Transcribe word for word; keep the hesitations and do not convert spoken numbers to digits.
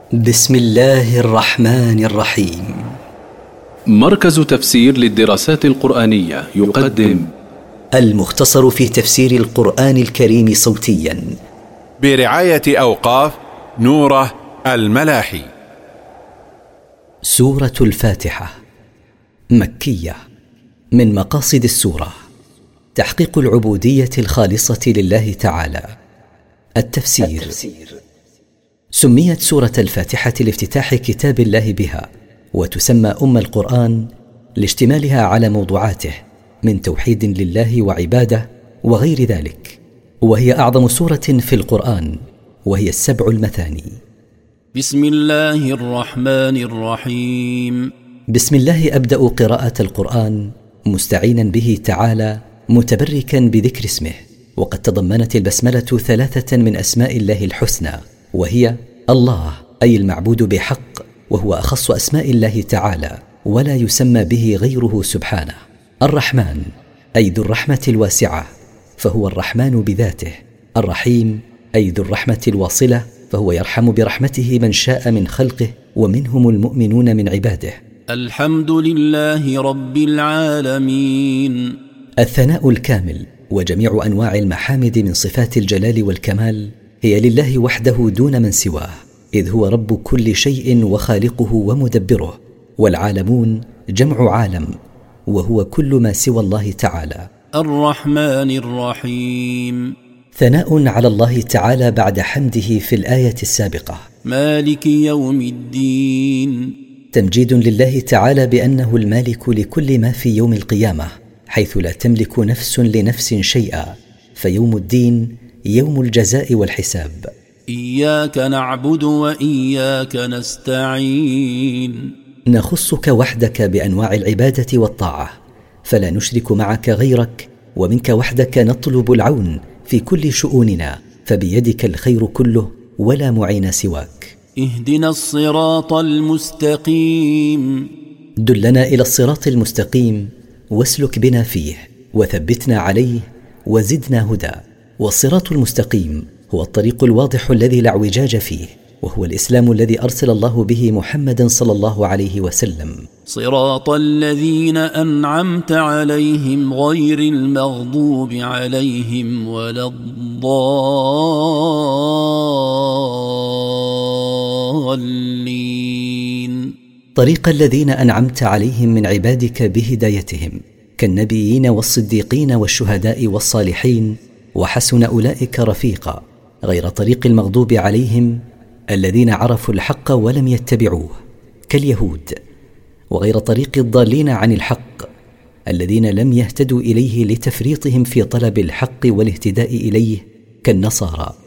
بسم الله الرحمن الرحيم. مركز تفسير للدراسات القرآنية يقدم المختصر في تفسير القرآن الكريم صوتيا برعاية أوقاف نوره الملاحي. سورة الفاتحة مكية. من مقاصد السورة تحقيق العبودية الخالصة لله تعالى. التفسير, التفسير. سميت سورة الفاتحة لافتتاح كتاب الله بها، وتسمى أم القرآن لاشتمالها على موضوعاته من توحيد لله وعبادة وغير ذلك، وهي أعظم سورة في القرآن، وهي السبع المثاني. بسم الله الرحمن الرحيم. بسم الله أبدأ قراءة القرآن مستعينا به تعالى، متبركا بذكر اسمه. وقد تضمنت البسملة ثلاثة من أسماء الله الحسنى، وهي الله أي المعبود بحق، وهو أخص أسماء الله تعالى ولا يسمى به غيره سبحانه. الرحمن أي ذو الرحمة الواسعة، فهو الرحمن بذاته. الرحيم أي ذو الرحمة الواصلة، فهو يرحم برحمته من شاء من خلقه، ومنهم المؤمنون من عباده. الحمد لله رب العالمين. الثناء الكامل وجميع أنواع المحامد من صفات الجلال والكمال هي لله وحده دون من سواه، إذ هو رب كل شيء وخالقه ومدبره. والعالمون جمع عالم، وهو كل ما سوى الله تعالى. الرحمن الرحيم. ثناء على الله تعالى بعد حمده في الآية السابقة. مالك يوم الدين. تمجيد لله تعالى بأنه المالك لكل ما في يوم القيامة، حيث لا تملك نفس لنفس شيئا، فيوم الدين يوم الجزاء والحساب. إياك نعبد وإياك نستعين. نخصك وحدك بأنواع العبادة والطاعة، فلا نشرك معك غيرك، ومنك وحدك نطلب العون في كل شؤوننا، فبيدك الخير كله ولا معين سواك. اهدنا الصراط المستقيم. دلنا إلى الصراط المستقيم واسلك بنا فيه، وثبتنا عليه وزدنا هدى. والصراط المستقيم هو الطريق الواضح الذي لا اعوجاج فيه، وهو الإسلام الذي أرسل الله به محمدا صلى الله عليه وسلم. صراط الذين أنعمت عليهم غير المغضوب عليهم ولا الضالين. طريق الذين أنعمت عليهم من عبادك بهدايتهم، كالنبيين والصديقين والشهداء والصالحين، وحسن أولئك رفيقا، غير طريق المغضوب عليهم الذين عرفوا الحق ولم يتبعوه كاليهود، وغير طريق الضالين عن الحق الذين لم يهتدوا إليه لتفريطهم في طلب الحق والاهتداء إليه كالنصارى.